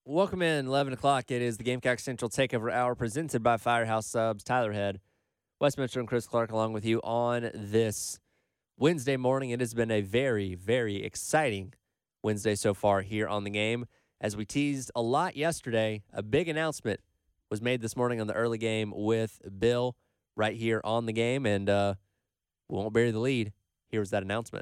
Welcome in, 11 o'clock. It is the Gamecock Central Takeover Hour presented by Firehouse Subs. Tyler Head, Wes Mitchell, and Chris Clark along with you on this Wednesday morning. It has been a very, very exciting Wednesday so far here on the game. As we teased a lot yesterday, a big announcement was made this morning on the early game with Bill right here on the game, and we won't bury the lead. Here's that announcement.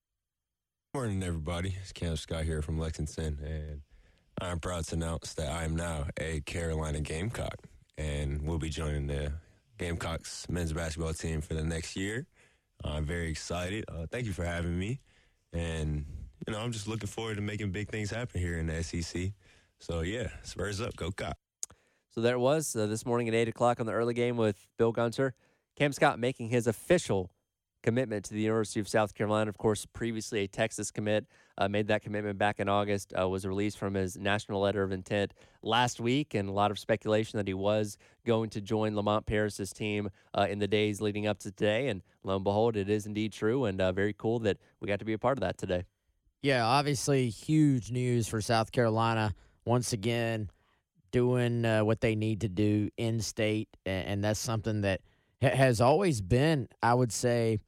Morning, everybody. It's Cam Scott here from Lexington, and I'm proud to announce that I am now a Carolina Gamecock, and we'll be joining the Gamecocks men's basketball team for the next year. I'm very excited. Thank you for having me, and I'm just looking forward to making big things happen here in the SEC. So yeah, Spurs up, go Cock. So there it was this morning at 8 o'clock on the early game with Bill Gunter. Cam Scott making his official commitment to the University of South Carolina. Of course, previously a Texas commit, made that commitment back in August, was released from his national letter of intent last week, and a lot of speculation that he was going to join Lamont Paris's team in the days leading up to today. And lo and behold, it is indeed true, and very cool that we got to be a part of that today. Yeah, obviously huge news for South Carolina. Once again, doing what they need to do in state, and that's something that has always been, I would say,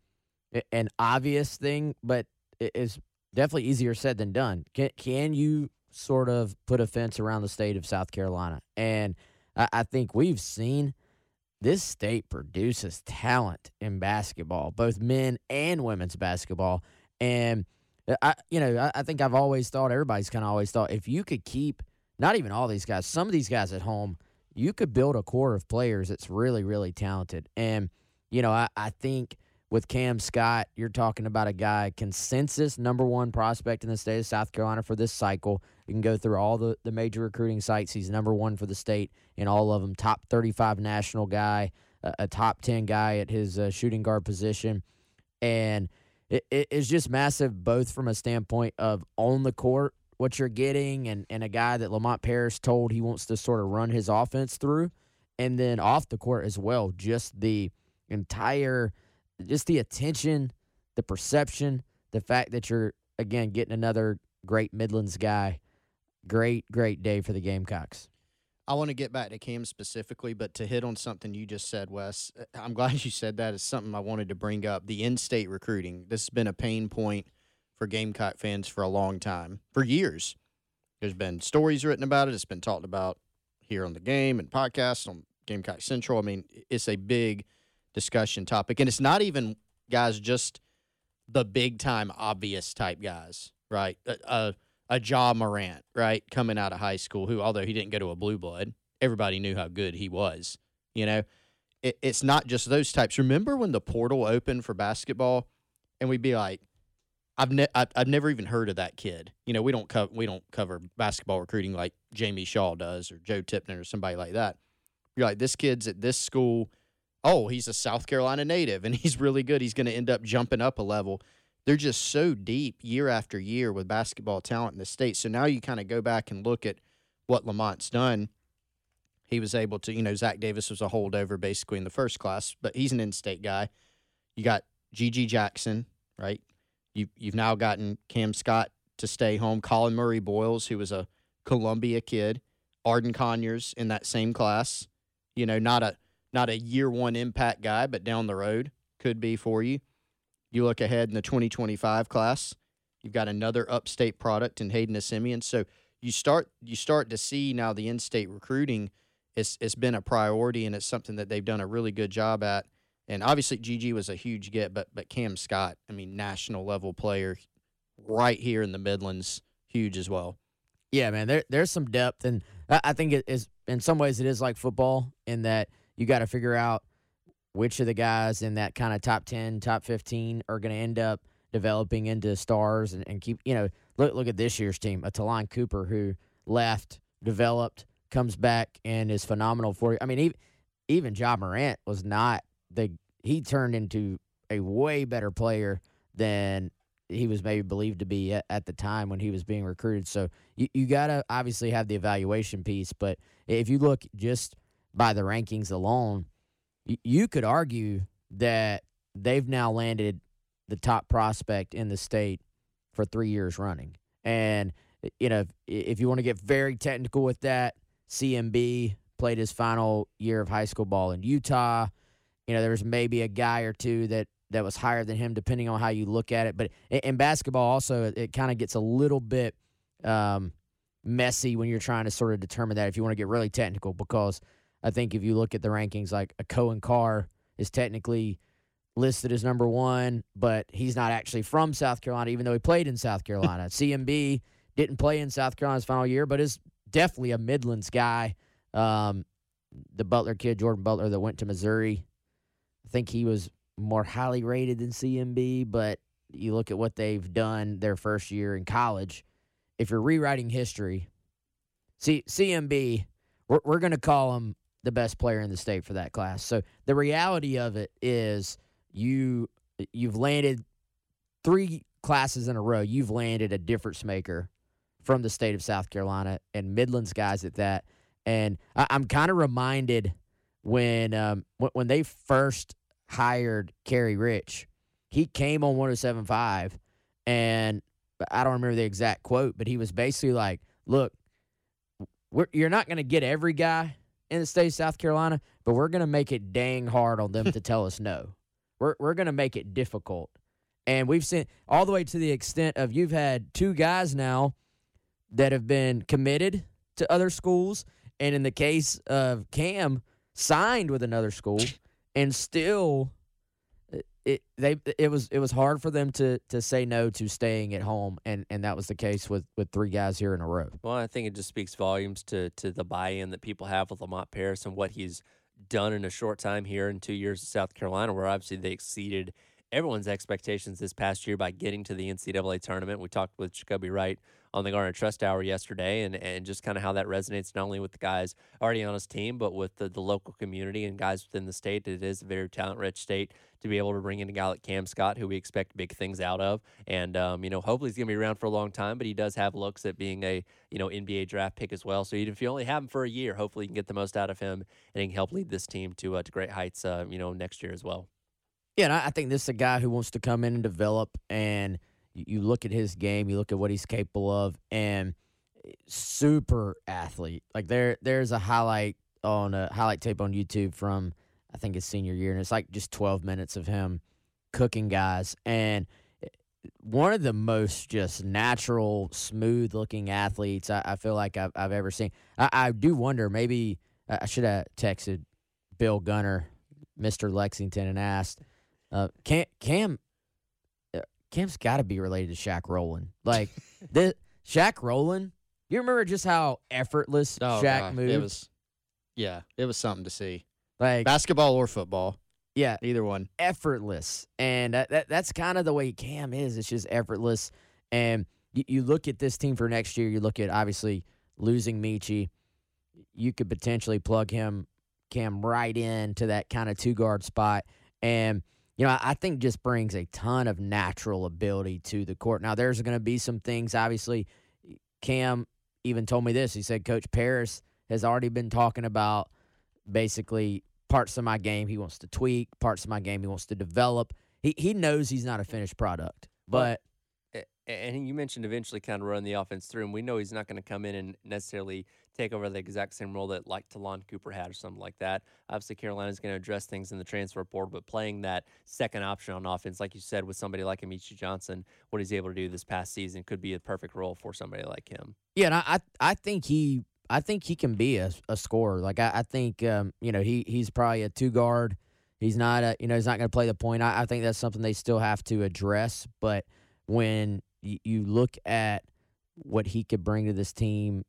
an obvious thing, but it is definitely easier said than done. Can you sort of put a fence around the state of South Carolina? And I think we've seen this state produces talent in basketball, both men and women's basketball. And I think I've always thought, everybody's kind of always thought, if you could keep not even all these guys, some of these guys at home, you could build a core of players that's really, really talented. And, I think with Cam Scott, you're talking about a guy, consensus number one prospect in the state of South Carolina for this cycle. You can go through all the major recruiting sites. He's number one for the state in all of them. Top 35 national guy, a top 10 guy at his shooting guard position. And it's just massive, both from a standpoint of on the court, what you're getting, and a guy that Lamont Paris told he wants to sort of run his offense through. And then off the court as well, just the attention, the perception, the fact that you're, again, getting another great Midlands guy. Great day for the Gamecocks. I want to get back to Cam specifically, but to hit on something you just said, Wes, I'm glad you said that. It's something I wanted to bring up. The in-state recruiting. This has been a pain point for Gamecock fans for a long time, for years. There's been stories written about it. It's been talked about here on the game and podcasts on Gamecock Central. I mean, it's a big discussion topic. And it's not even, guys, just the big-time obvious type guys, right? A Ja Morant, right, coming out of high school, who, although he didn't go to a blue blood, everybody knew how good he was. It's not just those types. Remember when the portal opened for basketball, and we'd be like, I've never even heard of that kid. We don't cover basketball recruiting like Jamie Shaw does or Joe Tipton or somebody like that. You're like, this kid's at this school. Oh, he's a South Carolina native, and he's really good. He's going to end up jumping up a level. They're just so deep year after year with basketball talent in the state. So now you kind of go back and look at what Lamont's done. He was able to, Zach Davis was a holdover basically in the first class, but he's an in-state guy. You got G.G. Jackson, right? You've now gotten Cam Scott to stay home. Colin Murray Boyles, who was a Columbia kid. Arden Conyers in that same class. Not a year one impact guy, but down the road could be for you. You look ahead in the 2025 class, you've got another upstate product in Hayden Assemian. So you start to see now the in-state recruiting. It's been a priority, and it's something that they've done a really good job at. And obviously GG was a huge get, but Cam Scott, national level player right here in the Midlands, huge as well. Yeah, man, there's some depth, and I think it is, in some ways it is like football in that you got to figure out which of the guys in that kind of top 10, top 15 are going to end up developing into stars and keep, look at this year's team, a Talon Cooper who left, developed, comes back, and is phenomenal for you. Even Ja Morant was not he turned into a way better player than he was maybe believed to be at the time when he was being recruited. So you got to obviously have the evaluation piece, but if you look just by the rankings alone, you could argue that they've now landed the top prospect in the state for 3 years running. And if you want to get very technical with that, CMB played his final year of high school ball in Utah. There was maybe a guy or two that was higher than him, depending on how you look at it. But in basketball, also, it kind of gets a little bit messy when you're trying to sort of determine that if you want to get really technical, because I think if you look at the rankings, like a Cohen Carr is technically listed as number 1, but he's not actually from South Carolina, even though he played in South Carolina. CMB didn't play in South Carolina's final year, but is definitely a Midlands guy. The Butler kid, Jordan Butler, that went to Missouri, I think he was more highly rated than CMB, but you look at what they've done their first year in college. If you're rewriting history, CMB, we're going to call him the best player in the state for that class. So the reality of it is you've landed 3 classes in a row. You've landed a difference maker from the state of South Carolina, and Midlands guys at that. And I'm kind of reminded when they first hired Kerry Rich, he came on 107.5, and I don't remember the exact quote, but he was basically like, look, you're not going to get every guy in the state of South Carolina, but we're going to make it dang hard on them to tell us no. We're going to make it difficult. And we've seen all the way to the extent of you've had 2 guys now that have been committed to other schools, and in the case of Cam, signed with another school, and still it was hard for them to say no to staying at home, and that was the case with 3 guys here in a row. Well, I think it just speaks volumes to the buy-in that people have with Lamont Paris and what he's done in a short time here in 2 years in South Carolina, where obviously they exceeded everyone's expectations this past year by getting to the NCAA tournament. We talked with Jacoby Wright on the Garner Trust Hour yesterday, and just kind of how that resonates not only with the guys already on his team, but with the local community and guys within the state. It is a very talent-rich state to be able to bring in a guy like Cam Scott, who we expect big things out of. And, hopefully he's going to be around for a long time, but he does have looks at being a, NBA draft pick as well. So even if you only have him for a year, hopefully you can get the most out of him, and he can help lead this team to great heights, next year as well. Yeah, and I think this is a guy who wants to come in and develop, and you look at his game, you look at what he's capable of, and super athlete. Like there's a highlight tape on YouTube from I think his senior year, and it's like just 12 minutes of him cooking guys, and one of the most just natural, smooth looking athletes I feel like I've ever seen. I do wonder, maybe I should have texted Bill Gunner, Mr. Lexington, and asked. Cam's got to be related to Shaq Rowland. Like Shaq Rowland, you remember just how effortless Shaq moved? It was something to see. Like basketball or football. Yeah, either one. Effortless, and that's kind of the way Cam is. It's just effortless. And you look at this team for next year. You look at obviously losing Michie. You could potentially plug Cam right into that kind of 2-guard spot, and I think just brings a ton of natural ability to the court. Now, there's going to be some things, obviously. Cam even told me this. He said, Coach Paris has already been talking about basically parts of my game he wants to tweak, parts of my game he wants to develop. He knows he's not a finished product. But and you mentioned eventually kind of run the offense through, and we know he's not going to come in and necessarily take over the exact same role that like Talon Cooper had or something like that. Obviously, Carolina's going to address things in the transfer portal, but playing that second option on offense, like you said, with somebody like Amici Johnson, what he's able to do this past season could be a perfect role for somebody like him. Yeah, and I think he can be a scorer. Like I think he's probably a 2-guard. He's not he's not going to play the point. I think that's something they still have to address. But when you look at what he could bring to this team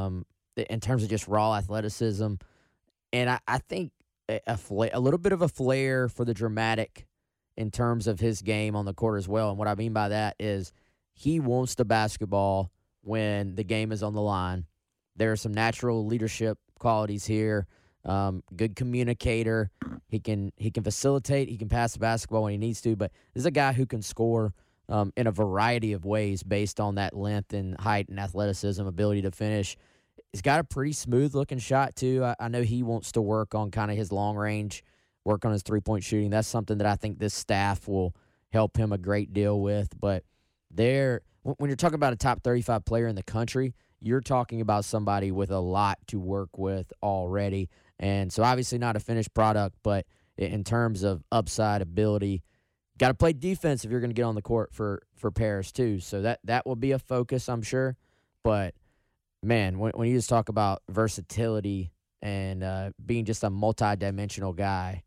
in terms of just raw athleticism, and I think a little bit of a flair for the dramatic in terms of his game on the court as well. And what I mean by that is he wants the basketball when the game is on the line. There are some natural leadership qualities here. Good communicator. He can facilitate. He can pass the basketball when he needs to. But this is a guy who can score in a variety of ways based on that length and height and athleticism, ability to finish. He's got a pretty smooth-looking shot, too. I know he wants to work on kind of his long range, work on his three-point shooting. That's something that I think this staff will help him a great deal with. But when you're talking about a top 35 player in the country, you're talking about somebody with a lot to work with already. And so obviously not a finished product, but in terms of upside ability, got to play defense if you're going to get on the court for Paris too. So that will be a focus, I'm sure. But, man, when you just talk about versatility and being just a multi-dimensional guy,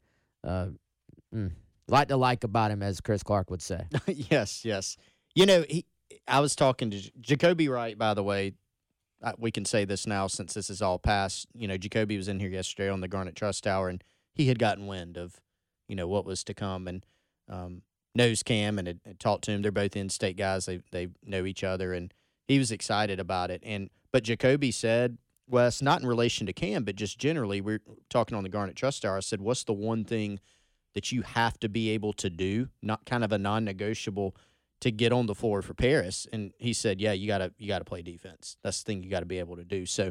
lot to like about him, as Chris Clark would say. Yes. I was talking to Jacoby Wright, by the way. We can say this now since this is all past. Jacoby was in here yesterday on the Garnet Trust Hour, and he had gotten wind of, what was to come, and knows Cam and had talked to him. They're both in-state guys. They know each other, and he was excited about it. But Jacoby said, Wes, not in relation to Cam, but just generally, we're talking on the Garnet Trust Hour. I said, what's the one thing that you have to be able to do, not kind of a non-negotiable, to get on the floor for Paris? And he said, yeah, you gotta play defense. That's the thing you got to be able to do. So,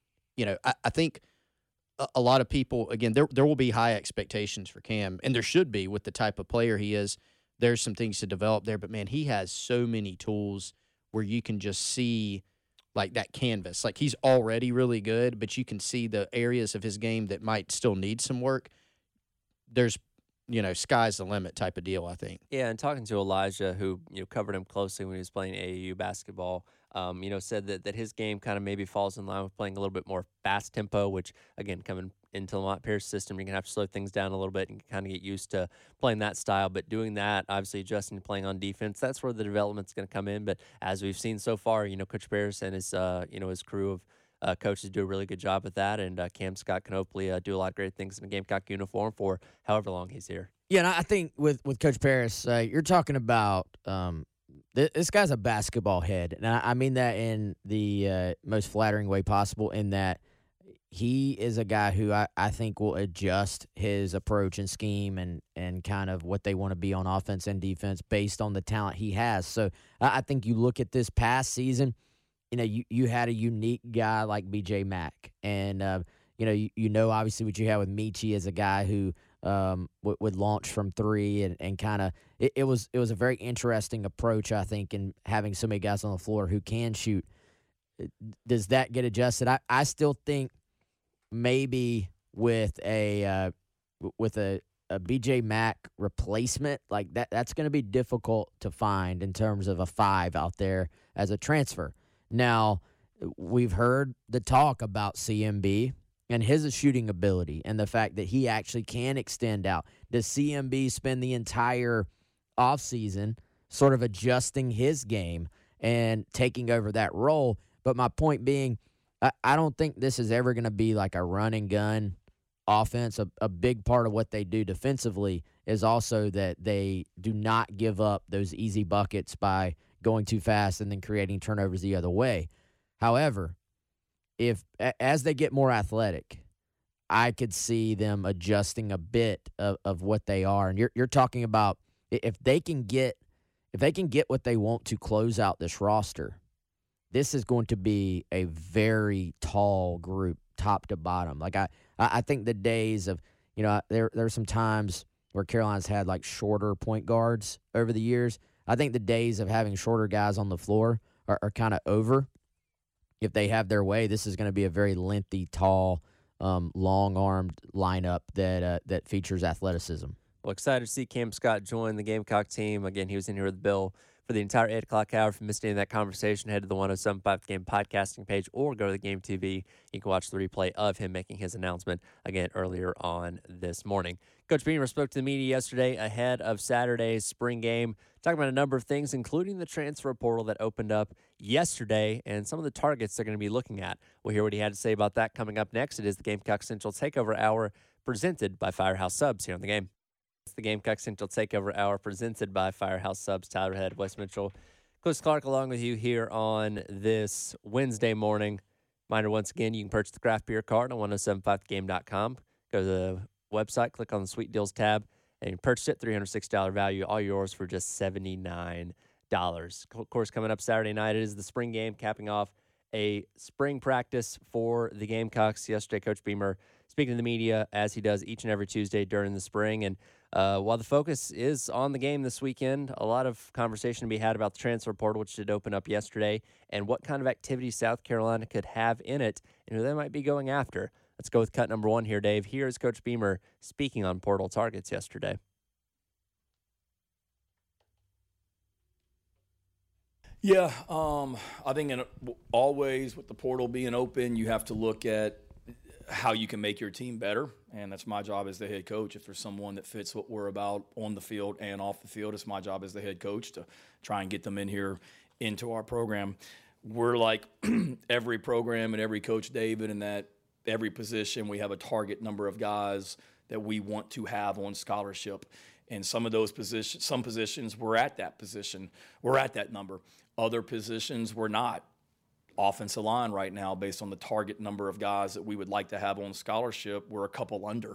I think a lot of people, again, there will be high expectations for Cam, and there should be with the type of player he is. There's some things to develop there, but, man, he has so many tools where you can just see, like, that canvas. Like, he's already really good, but you can see the areas of his game that might still need some work. There's sky's the limit type of deal, I think. Yeah, and talking to Elijah, who covered him closely when he was playing AAU basketball, said that his game kind of maybe falls in line with playing a little bit more fast tempo, which, again, coming into the Mont Pierce system, you're going to have to slow things down a little bit and kind of get used to playing that style. But doing that, obviously adjusting to playing on defense, that's where the development's going to come in. But as we've seen so far, Coach Pierce and his crew of coaches do a really good job with that, and Cam Scott can hopefully do a lot of great things in a Gamecock uniform for however long he's here. Yeah, and I think with Coach Paris, you're talking about this guy's a basketball head, and I mean that in the most flattering way possible, in that he is a guy who I think will adjust his approach and scheme and kind of what they want to be on offense and defense based on the talent he has. So I think you look at this past season, you had a unique guy like B.J. Mack, and obviously what you had with Michi as a guy who would launch from three and kind of it was a very interesting approach, I think, in having so many guys on the floor who can shoot. Does that get adjusted? I still think maybe with a BJ Mack replacement like that's going to be difficult to find in terms of a 5 out there as a transfer. Now, we've heard the talk about CMB and his shooting ability and the fact that he actually can extend out. Does CMB spend the entire offseason sort of adjusting his game and taking over that role? But my point being, I don't think this is ever going to be like a run and gun offense. A big part of what they do defensively is also that they do not give up those easy buckets by going too fast and then creating turnovers the other way. However, as they get more athletic, I could see them adjusting a bit of what they are. And you're talking about if they can get what they want to close out this roster, this is going to be a very tall group, top to bottom. Like I think the days of there are some times where Carolina's had like shorter point guards over the years. I think the days of having shorter guys on the floor are kind of over. If they have their way, this is going to be a very lengthy, tall, long-armed lineup that features athleticism. Well, excited to see Cam Scott join the Gamecock team. Again, he was in here with Bill for the entire 8 o'clock hour. If you missed any of that conversation, head to the 107.5 Game podcasting page or go to the Game TV. You can watch the replay of him making his announcement again earlier on this morning. Coach Beamer spoke to the media yesterday ahead of Saturday's spring game, talking about a number of things, including the transfer portal that opened up yesterday and some of the targets they're going to be looking at. We'll hear what he had to say about that coming up next. It is the Gamecock Central Takeover Hour presented by Firehouse Subs here on the game. It's the Gamecock Central Takeover Hour presented by Firehouse Subs. Tyler Head, Wes Mitchell, Chris Clark along with you here on this Wednesday morning. Reminder once again, you can purchase the craft beer card on 1075thegame.com. Go to the website, click on the Sweet Deals tab, and you can purchase it. $306 value, all yours for just $79. Of course, coming up Saturday night, it is the spring game, capping off a spring practice for the Gamecocks. Yesterday, Coach Beamer speaking to the media as he does each and every Tuesday during the spring. And While the focus is on the game this weekend, a lot of conversation to be had about the transfer portal, which did open up yesterday, and what kind of activity South Carolina could have in it and who they might be going after. Let's go with cut number one here, Dave. Here's Coach Beamer speaking on portal targets yesterday. Yeah, I think always with the portal being open, you have to look at how you can make your team better, and that's my job as the head coach. If there's someone that fits what we're about on the field and off the field, it's my job as the head coach to try and get them in here into our program. We're like every program and every coach, David, in that every position we have a target number of guys that we want to have on scholarship. And some of those positions, some positions we're at that position, we're at that number. Other positions we're not. Offensive line right now, based on the target number of guys that we would like to have on scholarship, we're a couple under.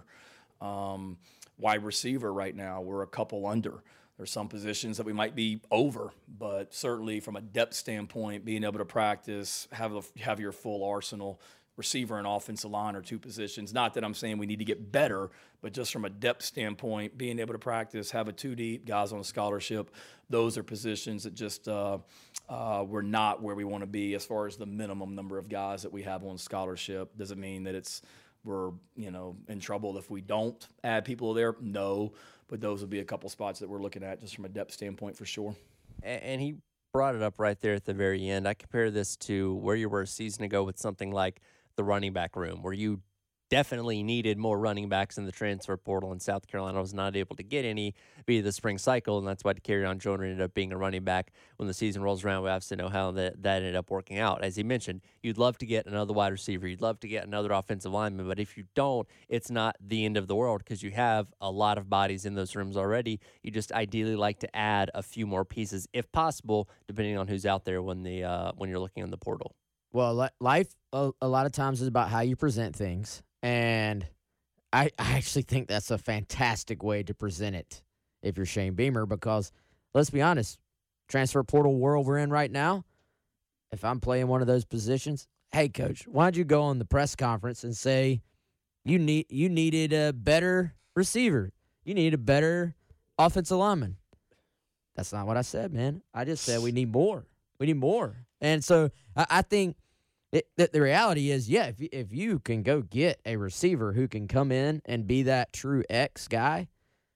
Wide receiver right now, we're a couple under. There's some positions that we might be over, but certainly from a depth standpoint, being able to practice, have your full arsenal. Receiver and offensive line are two positions. Not that I'm saying we need to get better, but just from a depth standpoint, being able to practice, have a two deep, guys on a scholarship, those are positions that just we're not where we want to be as far as the minimum number of guys that we have on scholarship. Does it mean that we're in trouble if we don't add people there? No, but those would be a couple spots that we're looking at just from a depth standpoint for sure. And he brought it up right there at the very end. I compare this to where you were a season ago with something like the running back room, where you definitely needed more running backs in the transfer portal, and South Carolina was not able to get any via the spring cycle, and that's why De'Carrion Joyner ended up being a running back. When the season rolls around, we have to know how that ended up working out. As he mentioned, you'd love to get another wide receiver, you'd love to get another offensive lineman, but if you don't, it's not the end of the world because you have a lot of bodies in those rooms already. You just ideally like to add a few more pieces, if possible, depending on who's out there when you're looking in the portal. Well, life a lot of times is about how you present things, and I actually think that's a fantastic way to present it if you're Shane Beamer, because let's be honest, transfer portal world we're in right now, if I'm playing one of those positions, hey, coach, why don't you go on the press conference and say you needed a better receiver, you need a better offensive lineman? That's not what I said, man. I just said we need more. We need more. And so I think the reality is, yeah, if you can go get a receiver who can come in and be that true X guy,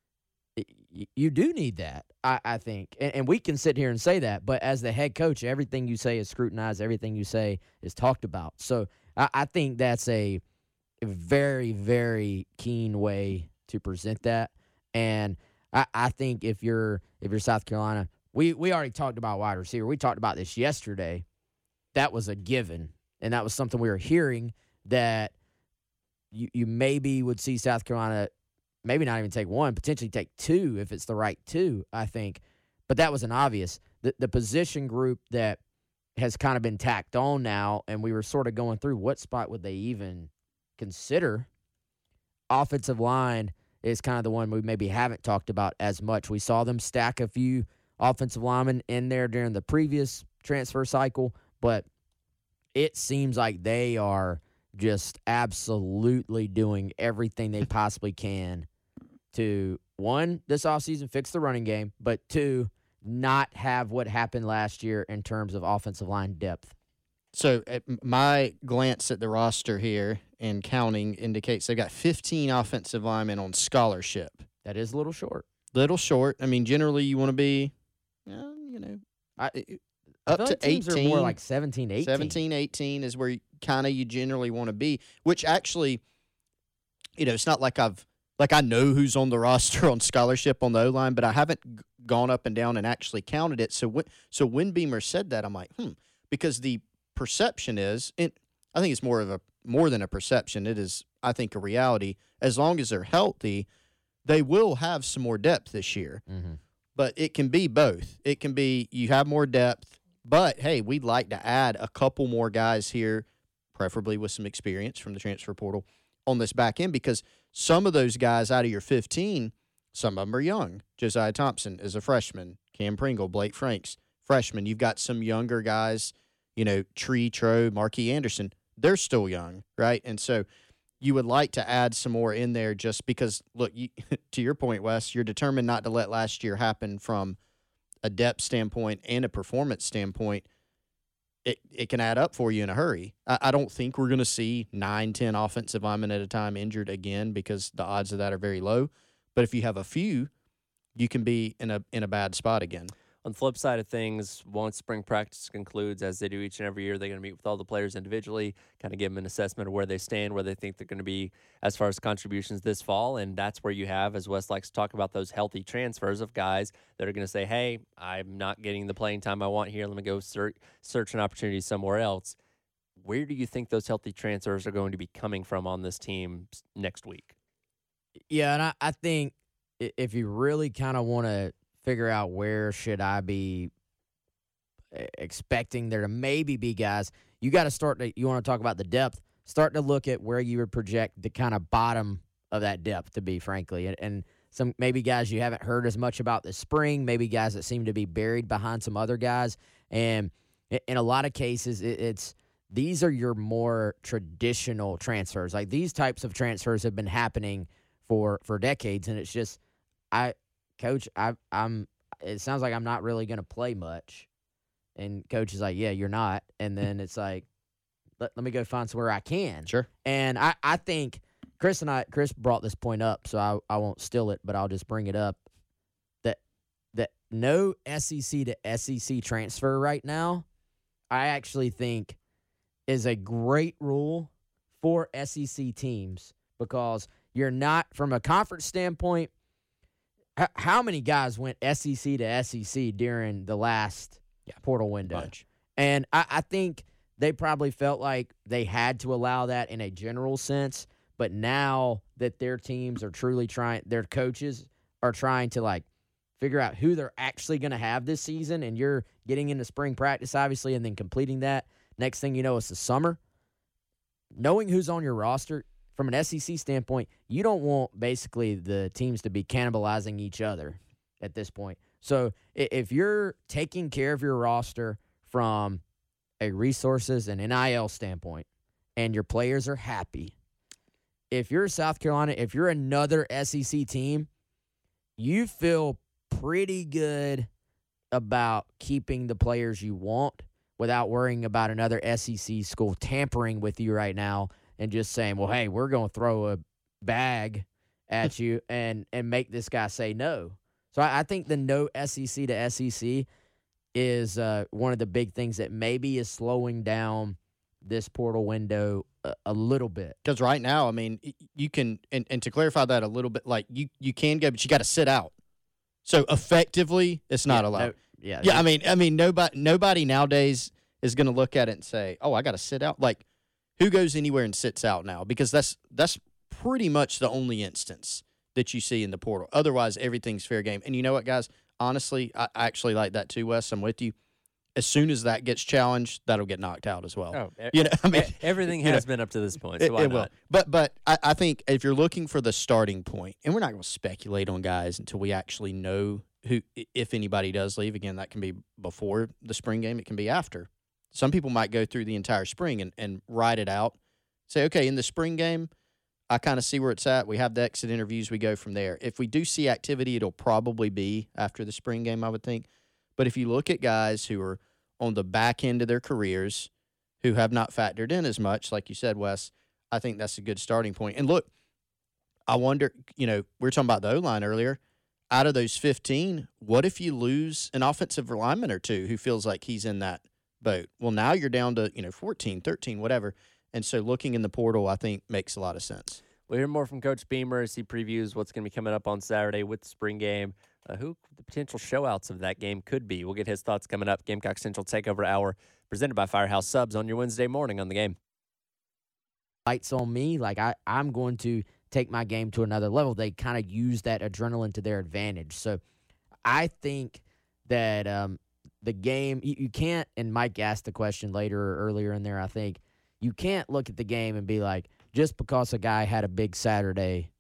you do need that, I think. And we can sit here and say that, but as the head coach, everything you say is scrutinized, everything you say is talked about. So I think that's a very, very keen way to present that. And I think if you're South Carolina, we already talked about wide receiver. We talked about this yesterday. That was a given. And that was something we were hearing, that you maybe would see South Carolina maybe not even take one, potentially take two if it's the right two, I think. But that was an obvious. The position group that has kind of been tacked on now, and we were sort of going through what spot would they even consider. Offensive line is kind of the one we maybe haven't talked about as much. We saw them stack a few offensive linemen in there during the previous transfer cycle, but it seems like they are just absolutely doing everything they possibly can to, one, this offseason fix the running game, but two, not have what happened last year in terms of offensive line depth. So my glance at the roster here and counting indicates they've got 15 offensive linemen on scholarship. That is a little short. Little short. I mean, generally you want to be, up to 18. Are more like 17, 18. 17, 18 is where you generally want to be, which actually, it's not like I know who's on the roster on scholarship on the O-line, but I haven't gone up and down and actually counted it. So when Beamer said that, I'm like, because the perception is, I think it's more than a perception. It is, I think, a reality. As long as they're healthy, they will have some more depth this year. Mm-hmm. But it can be both. It can be you have more depth, but, hey, we'd like to add a couple more guys here, preferably with some experience from the transfer portal, on this back end, because some of those guys out of your 15, some of them are young. Josiah Thompson is a freshman. Cam Pringle, Blake Franks, freshman. You've got some younger guys, Tree, Tro, Marquis Anderson. They're still young, right? And so you would like to add some more in there just because, look, to your point, Wes, you're determined not to let last year happen from a depth standpoint and a performance standpoint. It can add up for you in a hurry. I don't think we're going to see 9, 10 offensive linemen at a time injured again because the odds of that are very low. But if you have a few, you can be in a bad spot again. On the flip side of things, once spring practice concludes, as they do each and every year, they're going to meet with all the players individually, kind of give them an assessment of where they stand, where they think they're going to be as far as contributions this fall. And that's where you have, as Wes likes to talk about, those healthy transfers of guys that are going to say, hey, I'm not getting the playing time I want here. Let me go search an opportunity somewhere else. Where do you think those healthy transfers are going to be coming from on this team next week? Yeah, and I think if you really kind of want to figure out where should I be expecting there to maybe be guys, you got to start to, you want to talk about the depth, start to look at where you would project the kind of bottom of that depth to be, frankly. And some maybe guys you haven't heard as much about this spring, maybe guys that seem to be buried behind some other guys. And in a lot of cases, it's these are your more traditional transfers. Like these types of transfers have been happening for decades, and it's just Coach, it sounds like I'm not really going to play much. And Coach is like, yeah, you're not. And then it's like, let me go find somewhere I can. Sure. And I think Chris brought this point up, so I won't steal it, but I'll just bring it up. That no SEC to SEC transfer right now, I actually think is a great rule for SEC teams because you're not, from a conference standpoint, how many guys went SEC to SEC during the last portal window? Bunch. And I think they probably felt like they had to allow that in a general sense. But now that their teams are truly trying, their coaches are trying to like figure out who they're actually going to have this season, and you're getting into spring practice, obviously, and then completing that. Next thing you know, it's the summer. Knowing who's on your roster, from an SEC standpoint, you don't want basically the teams to be cannibalizing each other at this point. So if you're taking care of your roster from a resources and NIL standpoint and your players are happy, if you're South Carolina, if you're another SEC team, you feel pretty good about keeping the players you want without worrying about another SEC school tampering with you right now and just saying, well, hey, we're going to throw a bag at you and make this guy say no. So I think the no SEC to SEC is one of the big things that maybe is slowing down this portal window a little bit. Because right now, I mean, you can, and to clarify that a little bit, like you can go, but you got to sit out. So effectively, it's not allowed. I mean, nobody nowadays is going to look at it and say, oh, I got to sit out. Like, who goes anywhere and sits out now? Because that's pretty much the only instance that you see in the portal. Otherwise, everything's fair game. And you know what, guys? Honestly, I actually like that too, Wes. I'm with you. As soon as that gets challenged, that'll get knocked out as well. Oh, everything has been up to this point, so why not? Will. But I think if you're looking for the starting point, and we're not going to speculate on guys until we actually know who, if anybody does leave. Again, that can be before the spring game. It can be after. Some people might go through the entire spring and ride it out. Say, okay, in the spring game, I kind of see where it's at. We have the exit interviews. We go from there. If we do see activity, it'll probably be after the spring game, I would think. But if you look at guys who are on the back end of their careers who have not factored in as much, like you said, Wes, I think that's a good starting point. And look, I wonder, we were talking about the O-line earlier. Out of those 15, what if you lose an offensive lineman or two who feels like he's in that boat? Well, now you're down to, 14, 13, whatever. And so looking in the portal, I think, makes a lot of sense. We'll hear more from Coach Beamer as he previews what's going to be coming up on Saturday with the spring game, who the potential showouts of that game could be. We'll get his thoughts coming up. Gamecock Central Takeover Hour presented by Firehouse Subs on your Wednesday morning on the game. Lights on me, like I'm going to take my game to another level. They kind of use that adrenaline to their advantage. So I think that the game, you can't, and Mike asked the question earlier in there, I think, you can't look at the game and be like, just because a guy had a big Saturday,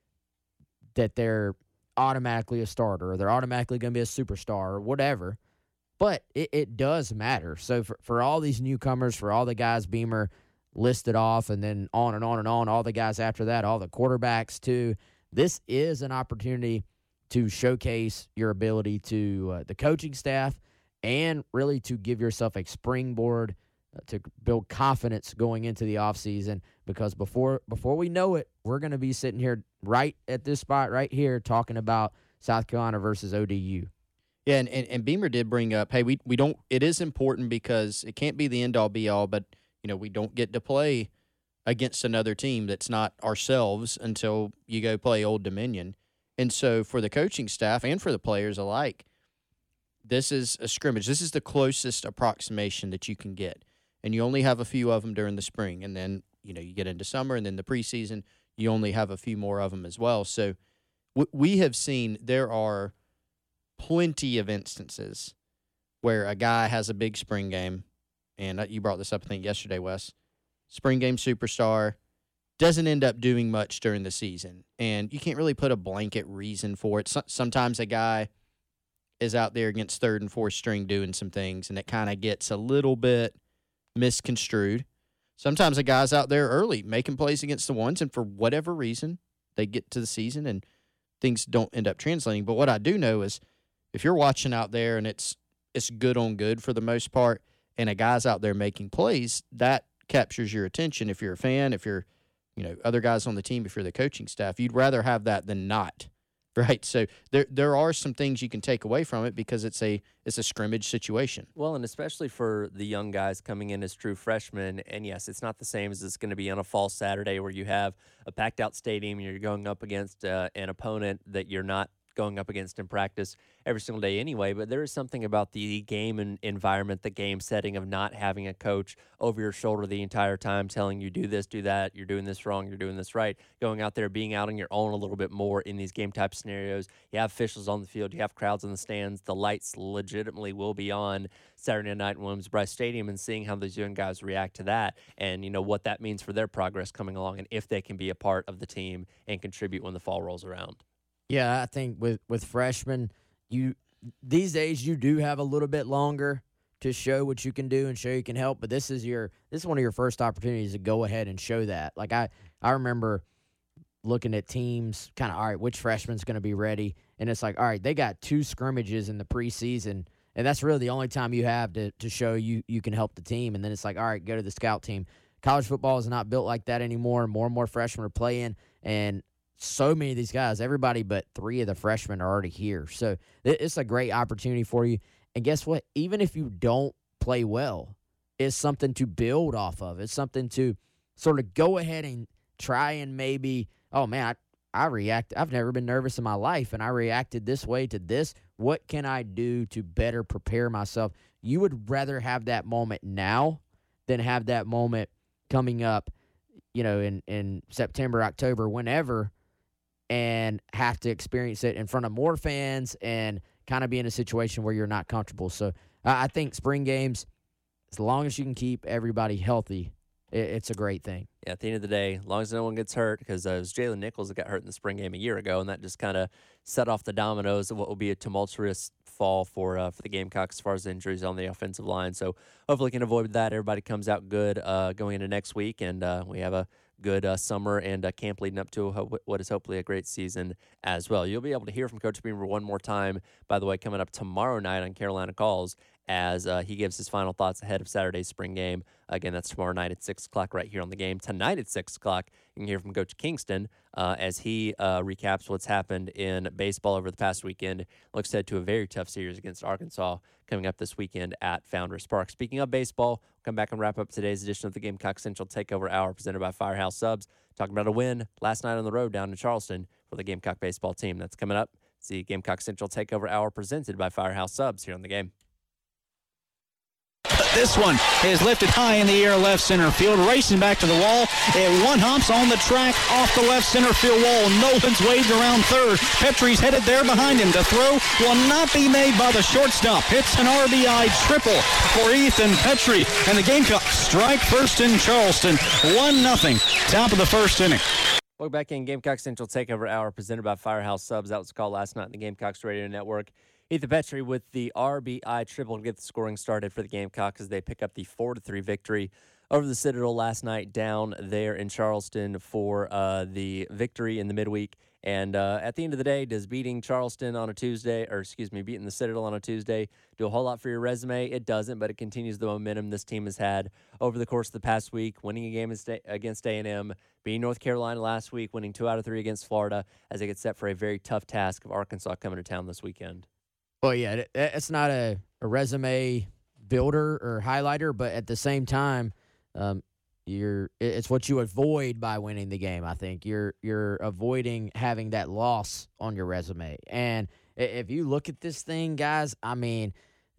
that they're automatically a starter or they're automatically going to be a superstar or whatever. But it does matter. So for all these newcomers, for all the guys Beamer listed off, and then on and on and on, all the guys after that, all the quarterbacks too. This is an opportunity to showcase your ability to the coaching staff and really to give yourself a springboard to build confidence going into the offseason, because before we know it, we're going to be sitting here right at this spot right here talking about South Carolina versus ODU. Yeah, and Beamer did bring up, hey, we don't – it is important because it can't be the end-all, be-all, but, we don't get to play against another team that's not ourselves until you go play Old Dominion. And so for the coaching staff and for the players alike, this is a scrimmage. This is the closest approximation that you can get. And you only have a few of them during the spring. And then, you get into summer, and then the preseason, you only have a few more of them as well. So we have seen there are plenty of instances where a guy has a big spring game, and you brought this up, I think, yesterday, Wes. Spring game superstar, doesn't end up doing much during the season. And you can't really put a blanket reason for it. Sometimes a guy is out there against third and fourth string doing some things, and it kind of gets a little bit misconstrued. Sometimes a guy's out there early making plays against the ones, and for whatever reason, they get to the season and things don't end up translating. But what I do know is if you're watching out there and it's good on good for the most part, and a guy's out there making plays, that captures your attention. If you're a fan, if you're other guys on the team, if you're the coaching staff, you'd rather have that than not, right? So there are some things you can take away from it because it's a scrimmage situation. Well, and especially for the young guys coming in as true freshmen, and yes, it's not the same as it's going to be on a fall Saturday where you have a packed-out stadium and you're going up against an opponent that you're not going up against in practice every single day anyway, but there is something about the game and environment, the game setting of not having a coach over your shoulder the entire time telling you do this, do that, you're doing this wrong, you're doing this right, going out there, being out on your own a little bit more in these game type scenarios. You have officials on the field, you have crowds in the stands, the lights legitimately will be on Saturday night in Williams-Brice Stadium, and seeing how those young guys react to that and what that means for their progress coming along and if they can be a part of the team and contribute when the fall rolls around. Yeah, I think with freshmen, these days you do have a little bit longer to show what you can do and show you can help. But this is one of your first opportunities to go ahead and show that. Like I remember looking at teams, kind of, all right, which freshman's going to be ready, and it's like, all right, they got 2 scrimmages in the preseason, and that's really the only time you have to show you can help the team. And then it's like, all right, go to the scout team. College football is not built like that anymore. More and more freshmen are playing, and so many of these guys, everybody but 3 of the freshmen are already here. So it's a great opportunity for you. And guess what? Even if you don't play well, it's something to build off of. It's something to sort of go ahead and try and maybe, oh, man, I react. I've never been nervous in my life, and I reacted this way to this. What can I do to better prepare myself? You would rather have that moment now than have that moment coming up, in September, October, whenever, and have to experience it in front of more fans and kind of be in a situation where you're not comfortable. So I think spring games, as long as you can keep everybody healthy, it's a great thing. Yeah, at the end of the day, as long as no one gets hurt, because it was Jalen Nichols that got hurt in the spring game a year ago, and that just kind of set off the dominoes of what will be a tumultuous fall for the Gamecocks as far as injuries on the offensive line. So hopefully we can avoid that. Everybody comes out good going into next week, and we have a good summer and camp leading up to what is hopefully a great season as well. You'll be able to hear from Coach Beamer one more time, by the way, coming up tomorrow night on Carolina Calls as he gives his final thoughts ahead of Saturday's spring game. Again, that's tomorrow night at 6 o'clock right here on the game. Tonight at 6 o'clock, you can hear from Coach Kingston as he recaps what's happened in baseball over the past weekend. Looks ahead to a very tough series against Arkansas coming up this weekend at Founders Park. Speaking of baseball, we'll come back and wrap up today's edition of the Gamecock Central Takeover Hour presented by Firehouse Subs. Talking about a win last night on the road down in Charleston for the Gamecock baseball team. That's coming up. It's the Gamecock Central Takeover Hour presented by Firehouse Subs here on the game. This one is lifted high in the air left center field, racing back to the wall. It one-hops on the track off the left center field wall. Nolan's waved around third. Petrie's headed there behind him. The throw will not be made by the shortstop. It's an RBI triple for Ethan Petrie. And the Gamecocks strike first in Charleston. 1-0. Top of the first inning. Welcome back in Gamecock Central Takeover Hour presented by Firehouse Subs. That was called last night in the Gamecocks Radio Network. Ethan Petrie with the RBI triple to get the scoring started for the Gamecocks as they pick up the 4-3 victory over the Citadel last night down there in Charleston for the victory in the midweek. And at the end of the day, does beating Charleston on a Tuesday, beating the Citadel on a Tuesday, do a whole lot for your resume? It doesn't, but it continues the momentum this team has had over the course of the past week, winning a game against A&M, beating North Carolina last week, winning 2 out of 3 against Florida as they get set for a very tough task of Arkansas coming to town this weekend. Well, yeah, it's not a resume builder or highlighter, but at the same time, it's what you avoid by winning the game. I think you're avoiding having that loss on your resume. And if you look at this thing, guys, I mean,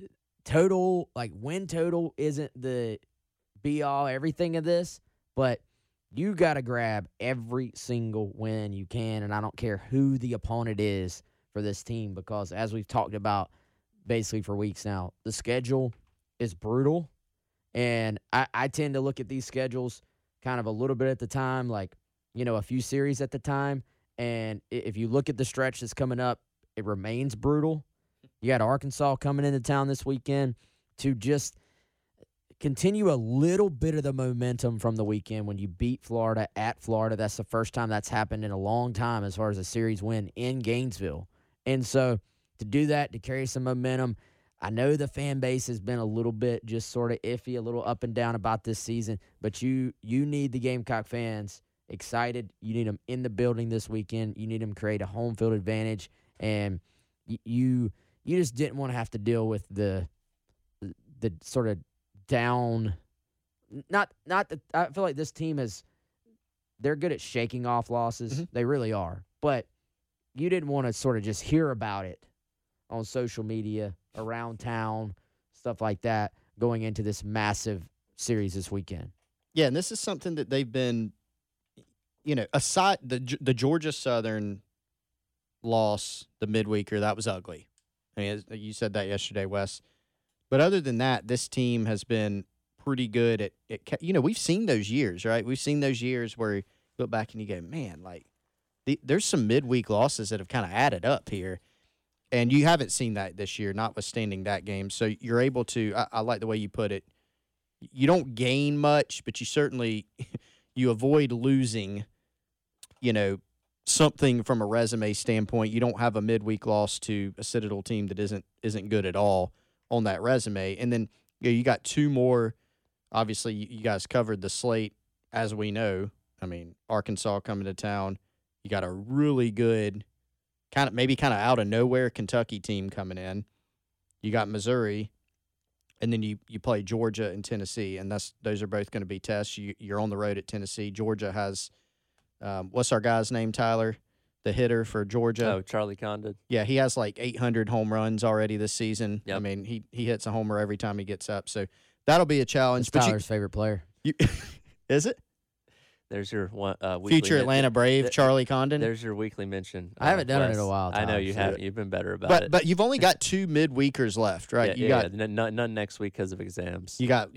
win total isn't the be all everything of this, but you got to grab every single win you can, and I don't care who the opponent is for this team, because as we've talked about basically for weeks now, the schedule is brutal. And I tend to look at these schedules kind of a little bit at the time, like, a few series at the time. And if you look at the stretch that's coming up, it remains brutal. You got Arkansas coming into town this weekend to just continue a little bit of the momentum from the weekend when you beat Florida at Florida. That's the first time that's happened in a long time as far as a series win in Gainesville. And so to do that, to carry some momentum, I know the fan base has been a little bit just sort of iffy, a little up and down about this season, but you need the Gamecock fans excited. You need them in the building this weekend. You need them to create a home field advantage, and you just didn't want to have to deal with the sort of down. Not that I feel like this team they're good at shaking off losses. Mm-hmm. They really are, but you didn't want to sort of just hear about it on social media, around town, stuff like that, going into this massive series this weekend. Yeah, and this is something that they've been, aside the Georgia Southern loss, the midweeker, that was ugly. I mean, you said that yesterday, Wes. But other than that, this team has been pretty good at we've seen those years, right? We've seen those years where you look back and you go, man, there's some midweek losses that have kind of added up here. And you haven't seen that this year, notwithstanding that game. So you're able to, I like the way you put it, you don't gain much, but you certainly, you avoid losing, something from a resume standpoint. You don't have a midweek loss to a Citadel team that isn't good at all on that resume. And then you got 2 more, obviously you guys covered the slate, as we know. I mean, Arkansas coming to town. You got a really good kind of out of nowhere Kentucky team coming in. You got Missouri, and then you play Georgia and Tennessee, and those are both going to be tests. You're on the road at Tennessee. Georgia has what's our guy's name, Tyler, the hitter for Georgia? Oh, Charlie Condon. Yeah, he has like 800 home runs already this season. Yep. I mean, he hits a homer every time he gets up, so that'll be a challenge. It's Tyler's favorite player. Is it? There's your future Atlanta Brave, Charlie Condon. There's your weekly mention. I haven't done it in a while, Tom, I know you haven't. You've been better about it. But you've only got 2 midweekers left, right? None next week because of exams. You got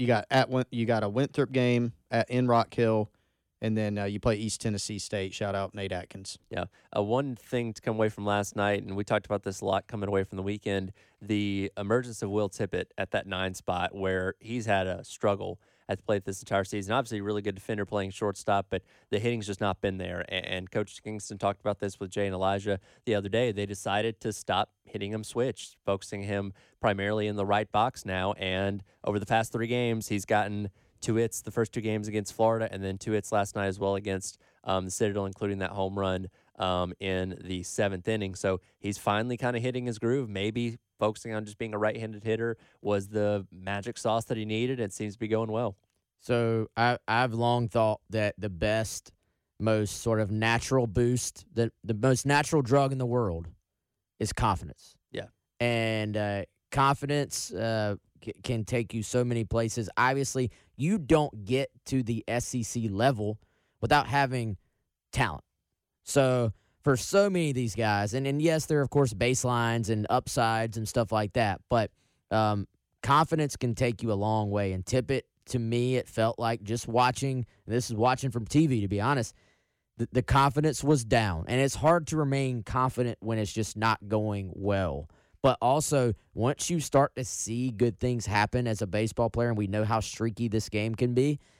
a Winthrop game in Rock Hill, and then you play East Tennessee State. Shout out Nate Atkins. Yeah. One thing to come away from last night, and we talked about this a lot coming away from the weekend, the emergence of Will Tippett at that 9 spot where he's had a struggle at the plate this entire season. Obviously, a really good defender playing shortstop, but the hitting's just not been there. And Coach Kingston talked about this with Jay and Elijah the other day. They decided to stop hitting him switch, focusing him primarily in the right box now. And over the past 3 games, he's gotten 2 hits the first 2 games against Florida, and then 2 hits last night as well against the Citadel, including that home run in the 7th inning. So he's finally kind of hitting his groove. Maybe focusing on just being a right-handed hitter was the magic sauce that he needed. It seems to be going well. So I've long thought that the best, most sort of natural boost, the most natural drug in the world is confidence. Yeah. And confidence can take you so many places. Obviously, you don't get to the SEC level without having talent. So for so many of these guys, and yes, there are, of course, baselines and upsides and stuff like that, but confidence can take you a long way. And Tippett, to me, it felt like just watching, this is watching from TV, to be honest, the confidence was down. And it's hard to remain confident when it's just not going well. But also, once you start to see good things happen as a baseball player, and we know how streaky this game can be,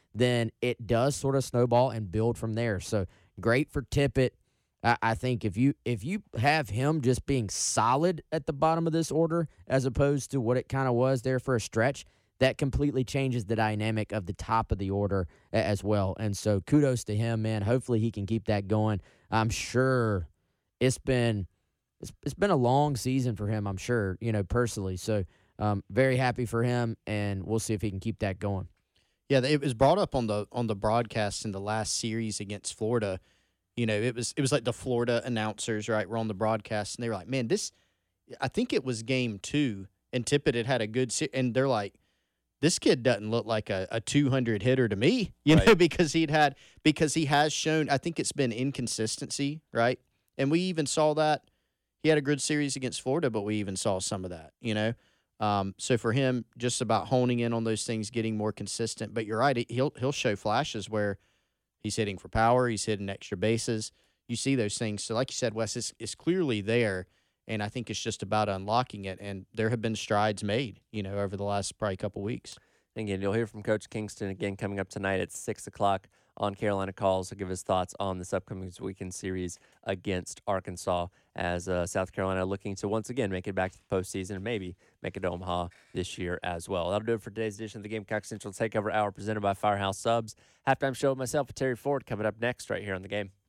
then it does sort of snowball and build from there. So great for Tippett. I think if you have him just being solid at the bottom of this order as opposed to what it kind of was there for a stretch, that completely changes the dynamic of the top of the order as well. And so kudos to him, man. Hopefully he can keep that going. I'm sure it's been a long season for him, I'm sure, personally. So very happy for him, and we'll see if he can keep that going. Yeah, it was brought up on the broadcast in the last series against Florida. It was like the Florida announcers, right, were on the broadcast, and they were like, man, I think it was game 2, and Tippett had a good and they're like, this kid doesn't look like a 200 hitter to me, because he has shown, I think it's been inconsistency, right? And we even saw that. He had a good series against Florida, but we even saw some of that, So for him, just about honing in on those things, getting more consistent. But you're right, he'll show flashes where he's hitting for power, he's hitting extra bases. You see those things. So like you said, Wes, it's clearly there, and I think it's just about unlocking it. And there have been strides made, over the last probably couple weeks. Again, you'll hear from Coach Kingston again coming up tonight at 6 o'clock on Carolina Calls to give his thoughts on this upcoming weekend series against Arkansas, as South Carolina looking to once again make it back to the postseason and maybe make it to Omaha this year as well. That'll do it for today's edition of the Gamecock Central Takeover Hour presented by Firehouse Subs. Halftime show with myself and Terry Ford coming up next right here on The Game.